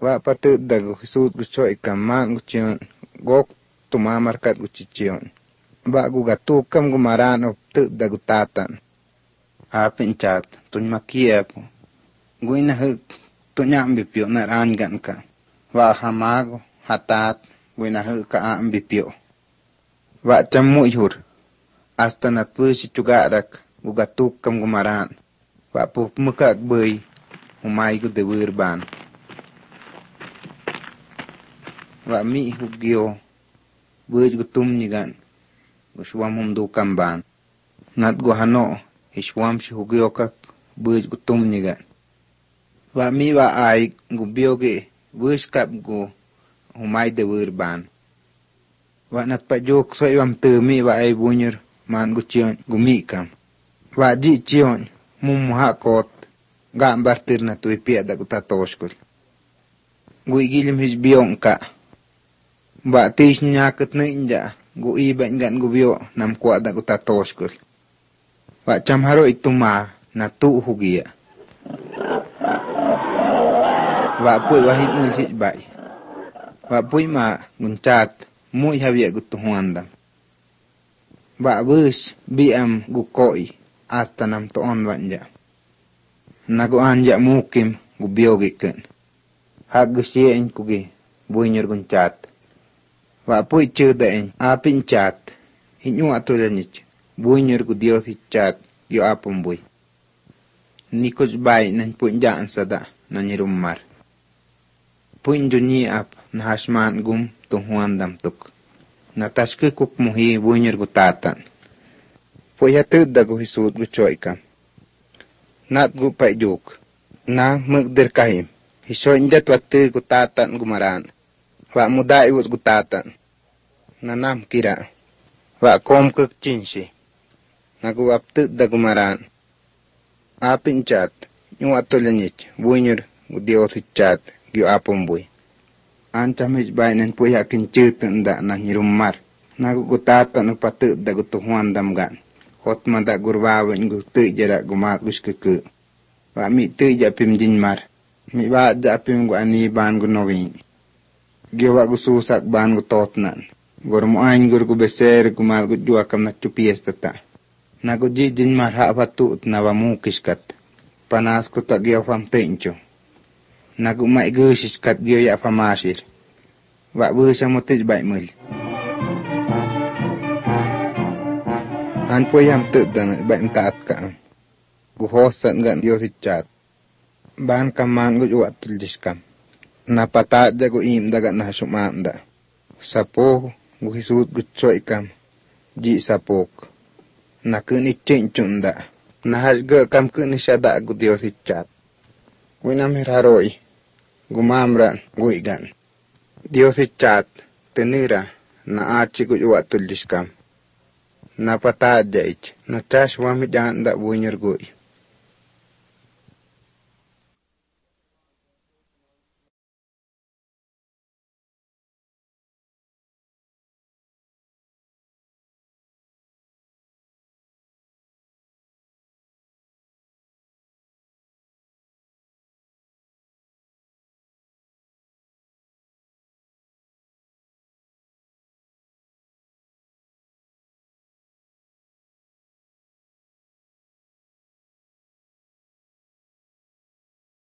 Wa patut dagu Jesús guchoy kaman guchion gok tuma markat guchichion. Ba gu gatukam gumaran op tu dagu tatan. Apin chat tuny makia po. Guina huk tunya ambipyo naran gan ka. Wa hamago hatat guina huk ka ambipyo. Wa camu yur. Hasta natpusi chugarak gu gatukam gumaran. Wa po mukak boy umay gu dewir ban. Wa mi hugyo buj gutum nigan guswam humdu kamban nat go hano iswam si hugyo kak buj gutum nigan wa mi wa ai gubyoge buj kap go humay de wirban wa nat pajok so iwam temi wa ai bunyer man guchion gumi kam wa ji chion mumha kot gambar tir na tuipia da gutatoskul guigilim his biong ka ba tis nyakit na inja gu iba ngan gubyo nam kwa da gutatoskul wa chamharo ituma na tu hugia wa puy wahid mul hit bai wa puy ma gunchat muy habia gutuhuandam ba bus biam gu koi hasta nam toon wanja nagu anja mukim gubyo giken hagusien kugi buinyer gunchat wa puy chudain apin chat hinyu atulanich buinyer gu dios chat yo apum buy nikos bay nan punjaan sada nanirumar puin dunyi ap na hasman gum tuhuandam tuk natashke kuk muhi buinyer gu tatan puy hatud dagu Jesús gu choykam nat gu payjuk na mugdir kahim hisoy injat wate gu tatan gumaran wa muda iwut gu tatan nanam kira wa kom kek cinsi nagu aptu da gumaran apin chat yu atolanich buinyer gu dios chat gyu apum buy ancamich bainan puy hakin chutun da na nyirumar nagu gu tatan upatu da gu tuhuandam gan hot manda gurbawen gu tu jara gumat guskeke wa mi tu ja pim jinmar mi ba ja pim gu ani ban gu nowing giwa gu susak ban gu totnan gor mo ain gor gu beser gu mal gu jua kam na chupies tata na gu jijin mar ha batu na wa mukiskat panas ku ta giwa fam tencho na gu mai gusis kat giwa ya famasir wa bu sa motij bai mul an po yam tu dan bai mtaat ka gu hosan gan yo chat ban kaman gu jua tuliskam napata jago im daga na sumanda sapo gu Jesús gu choykam ji sapok na kuni chenchunda na hasga kam kuni sada gu dios chat winam hiraroi gumamran guigan dios chat tenira na achi gu watuliskam napata jaich na tash wami janda buinyer gui